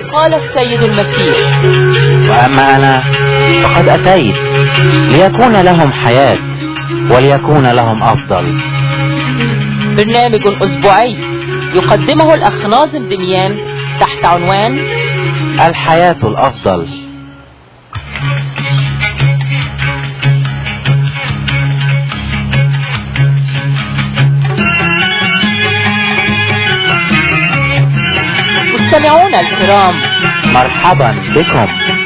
قال السيد المسيح: وأما أنا فقد أتيت ليكون لهم حياة وليكون لهم أفضل. برنامج أسبوعي يقدمه الأخ ناظم دميان تحت عنوان الحياة الأفضل. مستمعونا الكرام، مرحبا بكم.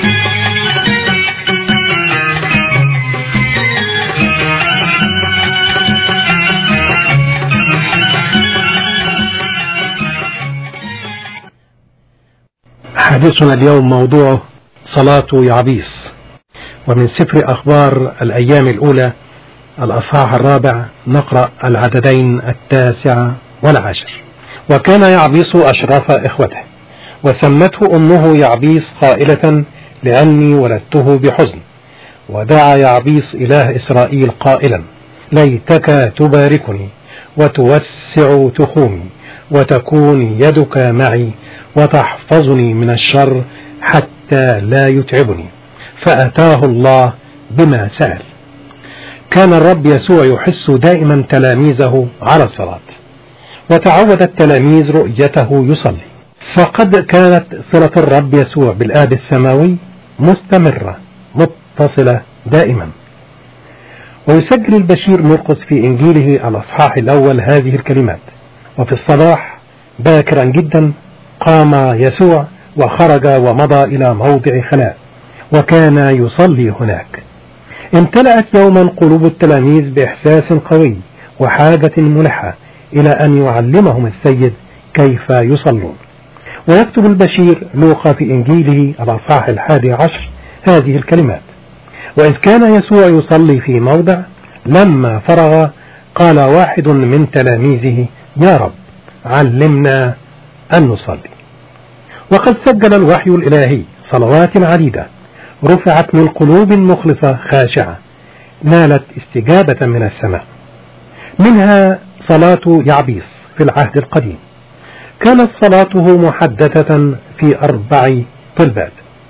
حديثنا اليوم موضوع صلاة يعبيس، ومن سفر أخبار الأيام الأولى الأصحاح 4 نقرأ العددين 9 و10. وكان يعبيس أشراف إخوته، وسمته أمه يعبيس قائلة: لأني ولدته بحزن. ودعا يعبيس إله إسرائيل قائلا: ليتك تباركني وتوسع تخومي وتكون يدك معي وتحفظني من الشر حتى لا يتعبني. فأتاه الله بما سأل. كان الرب يسوع يحث دائما تلاميذه على الصلاة، وتعود التلاميذ رؤيته يصلي، فقد كانت صلة الرب يسوع بالآب السماوي مستمرة متصلة دائما. ويسجل البشير مرقس في إنجيله الأصحاح الأول هذه الكلمات: وفي الصباح باكرا جدا قام يسوع وخرج ومضى إلى موضع خلاء، وكان يصلي هناك. امتلأت يوما قلوب التلاميذ بإحساس قوي وحاجة ملحة إلى أن يعلمهم السيد كيف يصلون. ويكتب البشير لوقا في إنجيله الأصحاح 11 هذه الكلمات: وإذ كان يسوع يصلي في موضع، لما فرغ قال واحد من تلاميذه: يا رب، علمنا أن نصلي. وقد سجل الوحي الإلهي صلوات عديدة رفعت من قلوب مخلصة خاشعة نالت استجابة من السماء، منها صلاة يعبيس في العهد القديم. كانت صلاته محددة في 4 طلبات.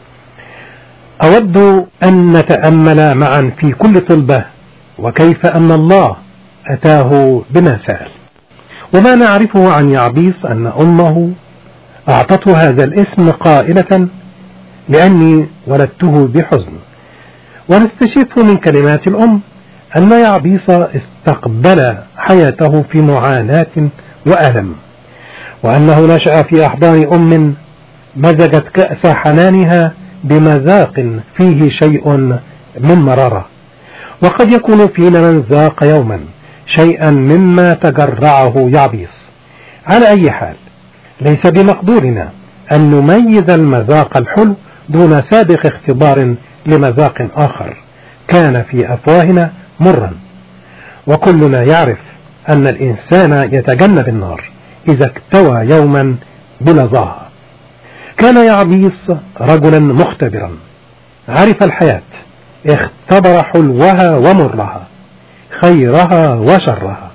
أود أن نتأمل معا في كل طلبة، وكيف أن الله أتاه بما سأل. وما نعرفه عن يعبيس أن أمه أعطته هذا الاسم قائلة: لأني ولدته بحزن. ونستشف من كلمات الأم أن يعبيس استقبل حياته في معاناة وألم، وأنه نشأ في أحضان أم مزجت كأس حنانها بمذاق فيه شيء من مرارة. وقد يكون فينا من ذاق يوما شيئا مما تجرعه يعبيس. على أي حال، ليس بمقدورنا أن نميز المذاق الحلو دون سابق اختبار لمذاق آخر كان في أفواهنا مرا. وكلنا يعرف أن الإنسان يتجنب النار إذا اكتوى يوما بلظاها. كان يعبيس رجلا مختبرا، عرف الحياة، اختبر حلوها ومرها، خيرها وشرها.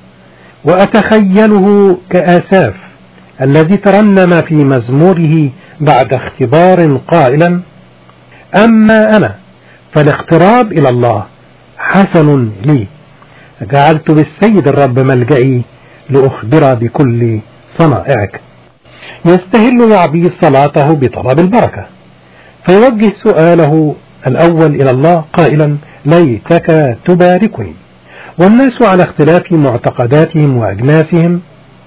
وأتخيله كآساف الذي ترنم في مزموره بعد اختبار قائلا: أما أنا فالاقتراب إلى الله حسن لي، جعلت بالسيد الرب ملجئي لأخبر بكل صنائعك. يستهل يعبيس صلاته بطلب البركة، فيوجه سؤاله الأول إلى الله قائلا: ليتك تباركني. والناس على اختلاف معتقداتهم وأجناسهم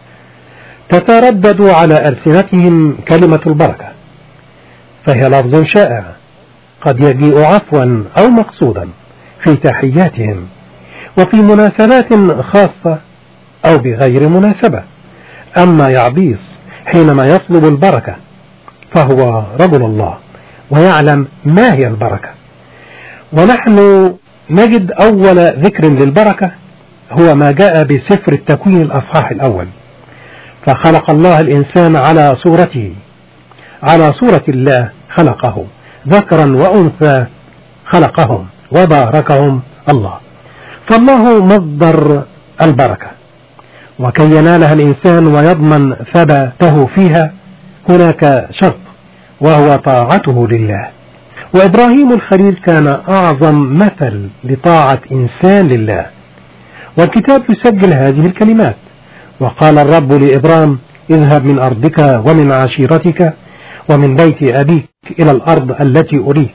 تتردد على ألسنتهم كلمة البركة، فهي لفظ شائع قد يجيء عفوا أو مقصودا في تحياتهم وفي مناسبات خاصة أو بغير مناسبة. أما يعبيس حينما يطلب البركة فهو رجل الله ويعلم ما هي البركة. ونحن نجد أول ذكر للبركة هو ما جاء بسفر التكوين الأصحاح الأول: فخلق الله الإنسان على صورته، على صورة الله خلقه، ذكرا وأنثى خلقهم وباركهم الله. فالله مصدر البركة، وكي ينالها الإنسان ويضمن ثباته فيها هناك شرط، وهو طاعته لله. وإبراهيم الخليل كان أعظم مثل لطاعة إنسان لله. والكتاب يسجل هذه الكلمات: وقال الرب لإبرام اذهب من أرضك ومن عشيرتك ومن بيت أبيك إلى الأرض التي أريك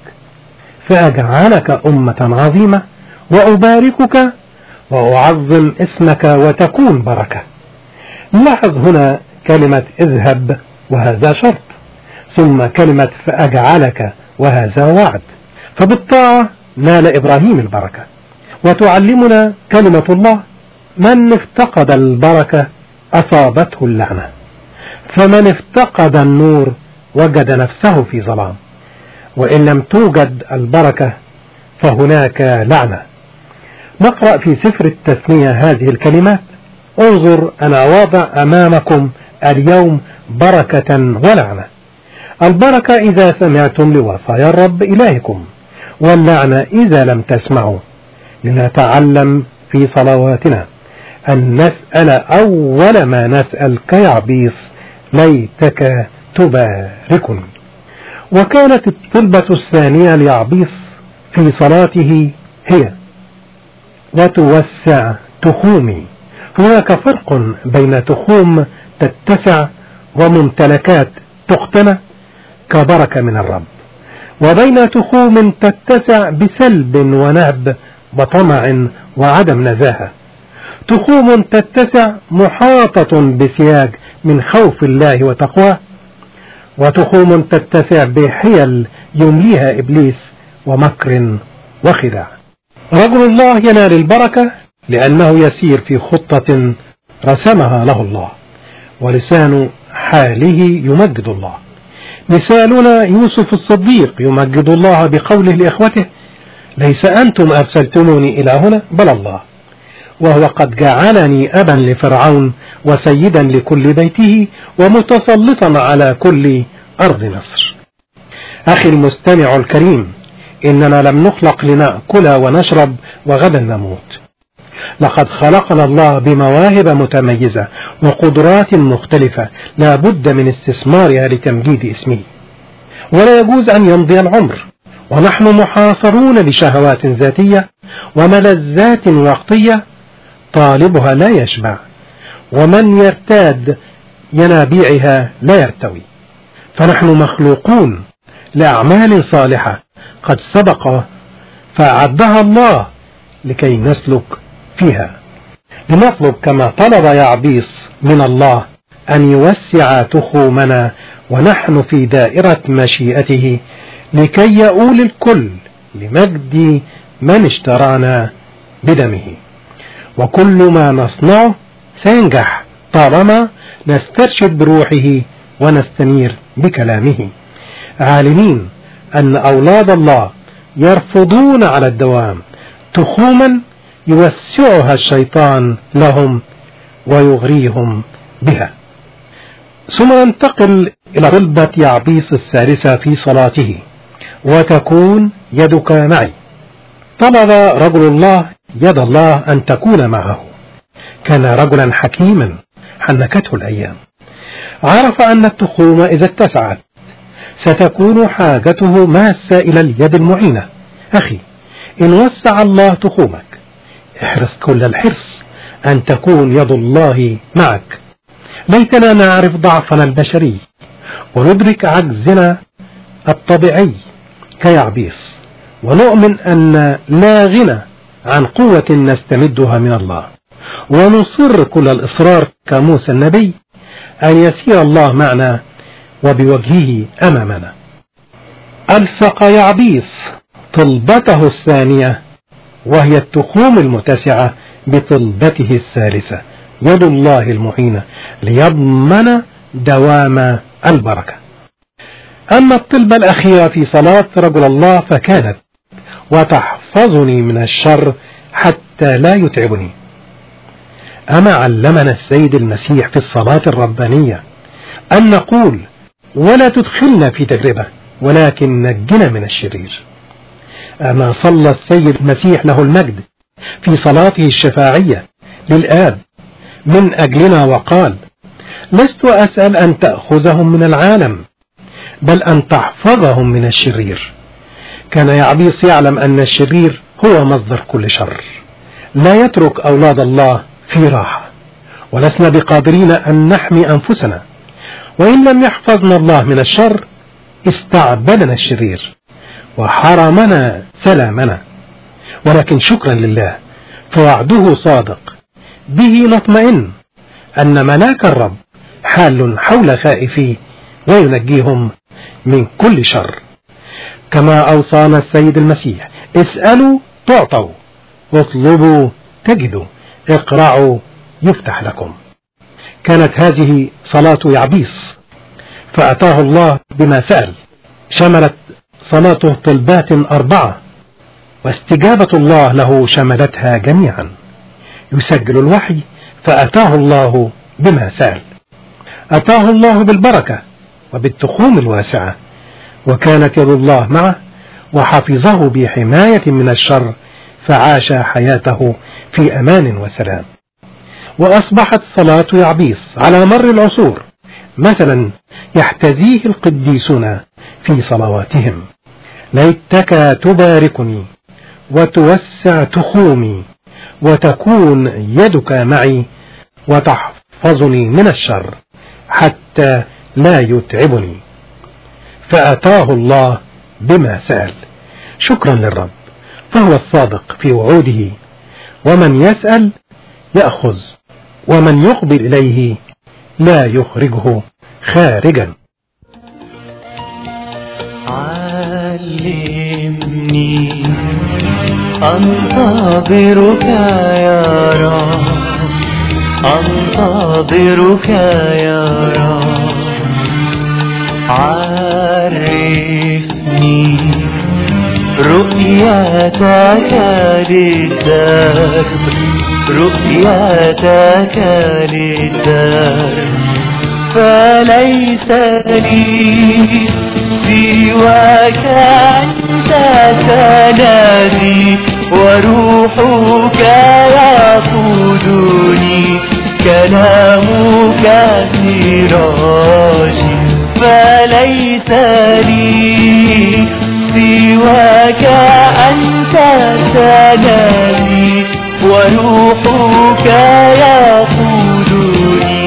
فأجعلك أمة عظيمة وأباركك وأعظم اسمك وتكون بركة. نلاحظ هنا كلمة اذهب وهذا شرط، ثم كلمة فأجعلك وهذا وعد. فبالطاعة نال إبراهيم البركة. وتعلمنا كلمة الله: من افتقد البركة أصابته اللعنة، فمن افتقد النور وجد نفسه في ظلام، وإن لم توجد البركة فهناك لعنة. نقرأ في سفر التثنية هذه الكلمات: انظر أنا واضع أمامكم اليوم بركة ولعنة. البركة إذا سمعتم لوصايا الرب إلهكم، واللعنة إذا لم تسمعوا. لنتعلم في صلواتنا أن نسأل أول ما نسأل كيعبيص: ليتك تباركني. وكانت الطلبة الثانية ليعبيص في صلاته هي: وتوسع تخومي. هناك فرق بين تخوم تتسع وممتلكات تقتنى كبركة من الرب، وبين تخوم تتسع بسلب ونهب وطمع وعدم نزاهة. تخوم تتسع محاطة بسياج من خوف الله وتقواه، وتخوم تتسع بحيل يمليها إبليس ومكر وخداع. رجل الله ينال البركة لأنه يسير في خطة رسمها له الله، ولسان حاله يمجد الله. مثالنا يوسف الصديق يمجد الله بقوله لإخوته: ليس أنتم أرسلتموني إلى هنا بل الله، وهو قد جعلني أبا لفرعون وسيدا لكل بيته ومتسلطا على كل أرض مصر. أخي المستمع الكريم، إننا لم نخلق لنأكل ونشرب وغدا نموت. لقد خلقنا الله بمواهب متميزة وقدرات مختلفة لا بد من استثمارها لتمجيد اسمه، ولا يجوز أن يمضي العمر ونحن محاصرون بشهوات ذاتية وملذات وقتية طالبها لا يشبع، ومن يرتاد ينابيعها لا يرتوي. فنحن مخلوقون لأعمال صالحة قد سبق فأعدها الله لكي نسلك فيها. لنطلب كما طلب يعبيص من الله أن يوسع تخومنا ونحن في دائرة مشيئته، لكي يؤول الكل لمجد من اشترانا بدمه. وكل ما نصنعه سينجح طالما نسترشد بروحه ونستنير بكلامه، عالمين أن أولاد الله يرفضون على الدوام تخوما يوسعها الشيطان لهم ويغريهم بها. ثم ننتقل إلى طلبة يعبيص الثالثة في صلاته: وتكون يدك معي. طلب رجل الله يد الله أن تكون معه. كان رجلا حكيما حنكته الأيام، عرف أن التخوم إذا اتسعت ستكون حاجته ماسة إلى اليد المعينة. أخي، إن وسع الله تخومك احرص كل الحرص أن تكون يد الله معك. ليتنا نعرف ضعفنا البشري وندرك عجزنا الطبيعي كيعبيص، ونؤمن أن لا غنى عن قوة نستمدها من الله، ونصر كل الإصرار كموسى النبي أن يسير الله معنا وبوجهه أمامنا. ألصق يعبيص طلبته الثانية وهي التخوم المتسعة بطلبته الثالثة، يد الله المعينة ليضمن دوام البركة. أما الطلبة الأخيرة في صلاة رجل الله فكانت: وتحفظني من الشر حتى لا يتعبني. أما علمنا السيد المسيح في الصلاة الربانية أن نقول: ولا تدخلنا في تجربة ولكن نجنا من الشرير. أما صلى السيد المسيح له المجد في صلاته الشفاعية للآب من أجلنا وقال: لست أسأل أن تأخذهم من العالم بل أن تحفظهم من الشرير. كان يعبيص يعلم أن الشرير هو مصدر كل شر. لا يترك أولاد الله في راحة، ولسنا بقادرين أن نحمي أنفسنا، وإن لم يحفظنا الله من الشر استعبدنا الشرير وحرمنا سلامنا. ولكن شكرا لله فوعده صادق، به نطمئن أن ملاك الرب حال حول خائفيه وينجيهم من كل شر. كما أوصانا السيد المسيح: اسألوا تعطوا، واطلبوا تجدوا، اقرعوا يفتح لكم. كانت هذه صلاة يعبيص، فأتاه الله بما سأل. شملت صلاته طلبات 4، واستجابة الله له شملتها جميعا. يسجل الوحي: فأتاه الله بما سأل. أتاه الله بالبركة وبالتخوم الواسعة، وكانت يد الله معه وحفظه بحماية من الشر، فعاش حياته في أمان وسلام. وأصبحت صلاة يعبيص على مر العصور مثلا يحتذيه القديسون في صلواتهم: ليتك تباركني وتوسع تخومي، وتكون يدك معي وتحفظني من الشر حتى لا يتعبني. فأتاه الله بما سأل. شكرا للرب، فهو الصادق في وعوده، ومن يسأل يأخذ، ومن يقبل إليه لا يخرجه خارجا. علمني أنتظرك يا رب، أنتظرك يا رب. عرفني رؤيتك للدرب، رؤيتك للدرب. فليس لي سواك، أنت سندي وروحك يقودني، كلامك سراجي. فليس لي سواك، أنت سندي وروحك يقودني،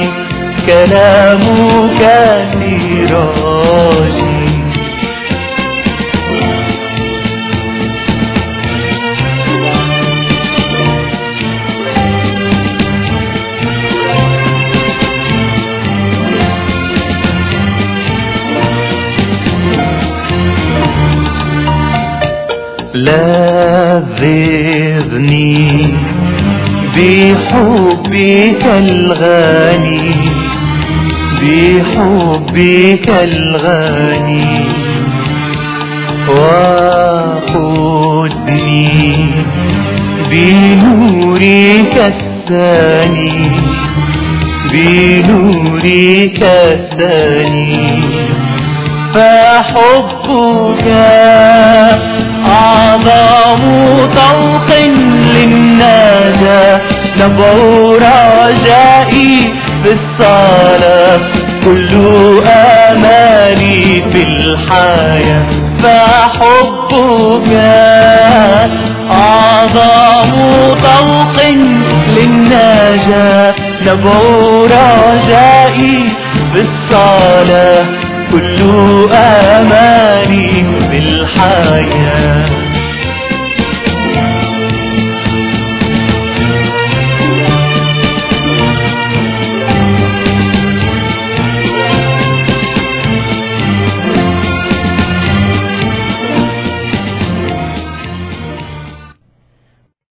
كلامك سراجي. لذذني بحبك الغني، بحبك الغني. وخذني بنورك الثاني، بنورك الثاني. فحبك أعظم طوق للنجاة، نبع رجائي بالصلاة، كل آمالي في الحياة. فحبك أعظم طوق للنجاة، نبع رجائي بالصلاة، كل آمالي